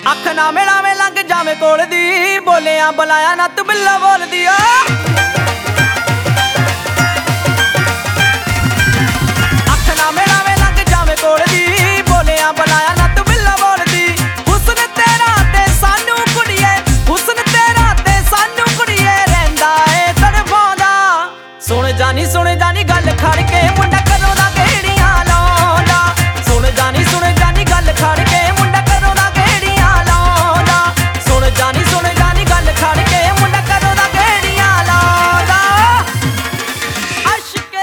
ਅੱਖ ਨਾ ਮਿਲਾਵੇਂ ਲੰਘ ਜਾਵੇਂ ਕੋਲ ਦੀ, ਬੋਲਿਆ ਬੁਲਾਇਆ ਨਾ ਤੂੰ ਬਿੱਲਾ ਬੋਲਦੀ ਆ। ਅੱਖ ਨਾ ਮਿਲਾਵੇਂ ਲੰਘ ਜਾਵੇਂ ਕੋਲ ਦੀ, ਬੋਲਿਆ ਬੁਲਾਇਆ ਨਾ ਤੂੰ ਬਿੱਲਾ ਬੋਲਦੀ। ਹੁਸਨ ਤੇਰਾ ਤੇ ਸਾਨੂੰ ਕੁੜੀਏ, ਹੁਸਨ ਤੇਰਾ ਤੇ ਸਾਨੂੰ ਕੁੜੀਏ ਰਹਿੰਦਾ ਏ ਤੜਫਾਉਂਦਾ। ਸੁਣ ਜਾਨੀ ਗੱਲ ਖੜ ਕੇ ਮੁੰਡਾ ਕਦੋਂ ਦਾ ਗੇੜੀਆਂ ਲਾਉਂਦਾ। ਸੁਣ ਜਾਨੀ ਗੱਲ ਖੜ ਕੇ ਮੁੰਡਾ ਕਦੋਂ ਦਾ ਗੇੜੀਆਂ ਲਾਉਂਦਾ। ਸੁਣ ਜਾਨੀ ਗੱਲ ਖੜ ਕੇ ਮੁੰਡਾ ਕਦੋਂ ਦਾ ਗੇੜੀਆਂ ਲਾਉਂਦਾ। ਅਸ਼ਕੇ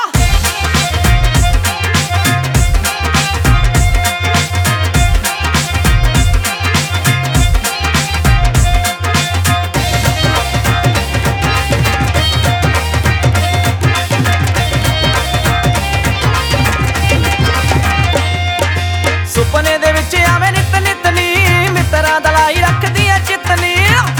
ਸੁਪਨੇ ਦੇ ਵਿੱਚ ਆਵੇਂ ਨਿਤ ਨਿਤ ਨੀ, ਮਿੱਤਰਾਂ ਦਾ ਲਾਈ ਰੱਖਦੀ ਐ ਚਿੱਤਨੀ।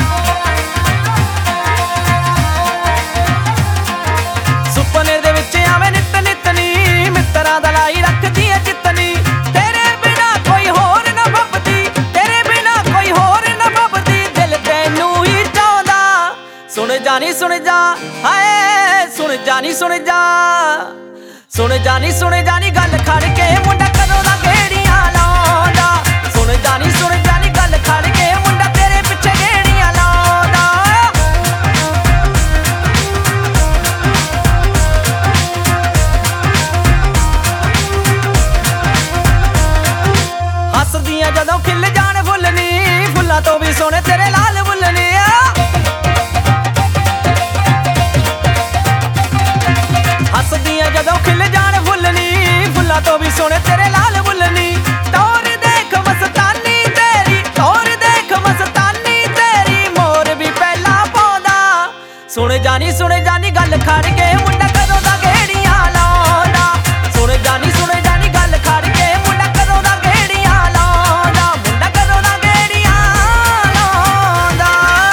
ਸੁਪਨੇ ਦੇ ਵਿੱਚ ਆਵੇਂ ਨਿਤ ਨਿਤ ਨੀ, ਮਿੱਤਰਾਂ ਦਾ ਲਾਈ ਰੱਖਦੀ ਐ ਚਿੱਤਨੀ। ਤੇਰੇ ਬਿਨਾ ਕੋਈ ਹੋਰ ਨਾ ਭੱਬਦੀ, ਤੇਰੇ ਬਿਨਾ ਕੋਈ ਹੋਰ ਨਾ ਭੱਬਦੀ, ਦਿਲ ਤੈਨੂੰ ਹੀ ਚਾਹੁੰਦਾ। ਸੁਣ ਜਾ ਹਾਏ ਸੁਣ ਜਾ ਸੁਣ ਜਾਨੀ ਗੱਲ ਖੜ ਕੇ ਮੁੰਡਾ ਕਦੋਂ ਦਾ ਗੇੜੀਆਂ ਲਾਉਂਦਾ। ਸੁਣ ਜਾਨੀ ਗੱਲ ਖੜ ਕੇ ਮੁੰਡਾ ਤੇਰੇ ਪਿੱਛੇ ਗੇੜੀਆਂ ਲਾਉਂਦਾ। ਹੱਸਦੀਆਂ ਜਦੋਂ ਖਿਲ ਜਾਣ ਫੁੱਲ ਨੀ, ਫੁੱਲਾਂ ਤੋਂ ਵੀ ਸੋਹਣੇ ਤੇਰੇ ਲਾਲ ਬੁੱਲ ਨੀ। ਹੱਸਦੀਆਂ ਜਦੋਂ ਖਿਲ ਜਾਣ ਫੁੱਲ ਨੀ, ਫੁੱਲਾਂ ਤੋਂ ਵੀ ਸੋਹਣੇ ਤੇਰੇ ਲਾਲ ਬੁੱਲ ਨੀ। ਟੌਰ ਦੇਖ ਮਸਤਾਨੀ ਤੇਰੀ, ਟੌਰ ਦੇਖ ਮਸਤਾਨੀ ਤੇਰੀ, ਮੋਰ ਵੀ ਪਹਿਲਾਂ ਪਾਉਂਦਾ। ਸੁਣ ਜਾਨੀ ਗੱਲ ਖੜ ਕੇ ਮੁੰਡਾ ਕਦੋਂ ਦਾ ਗੇੜੀਆਂ ਲਾਉਂਦਾ। ਸੁਣ ਜਾਨੀ ਗੱਲ ਖੜ ਕੇ ਮੁੰਡਾ ਕਦੋਂ ਦਾ ਗੇੜੀਆਂ ਲਾਉਂਦਾ। ਮੁੰਡਾ ਕਦੋਂ ਦਾ ਗੇੜੀਆਂ ਲਾਉਂਦਾ।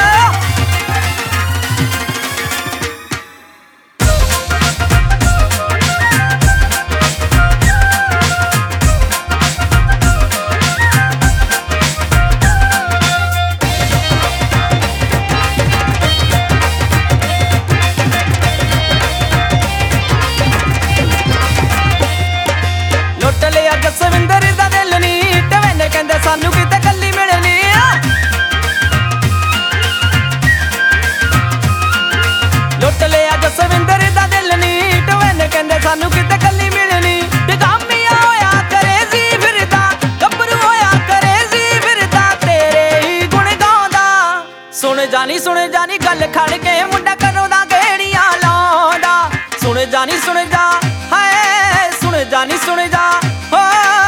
ਲੁੱਟ ਲਿਆ ਜਸਵਿੰਦਰ ਦਾ ਦਿਲ ਨੀ, ਟਵੈਨੇ ਕਹਿੰਦੇ ਸਾਨੂੰ ਕਿਤੇ ਕੱਲੀ ਮਿਲਣੀ ਆ। ਲੁੱਟ ਲਿਆ ਜਸਵਿੰਦਰ ਦਾ ਦਿਲ ਨੀ, ਟਵੈਨੇ ਕਹਿੰਦੇ ਸਾਨੂੰ ਕਿਤੇ ਕੱਲੀ ਮਿਲਣੀ। ਡਗਾਮੀਆਂ ਹੋਇਆ ਕਰੇ ਜੀ ਫਿਰਦਾ, ਗੱਭਰੂ ਹੋਇਆ ਕਰੇ ਜੀ ਫਿਰਦਾ, ਤੇਰੇ ਹੀ ਗੁਣ ਗਾਉਂਦਾ। ਸੁਣ ਜਾਨੀ ਗੱਲ ਖੜ ਕੇ ਮੁੰਡਾ ਕਦੋਂ ਦਾ ਗੇੜੀਆਂ ਲਾਉਂਦਾ। ਸੁਣ ਜਾ ਹਾਏ ਸੁਣ ਜਾ ਹੋ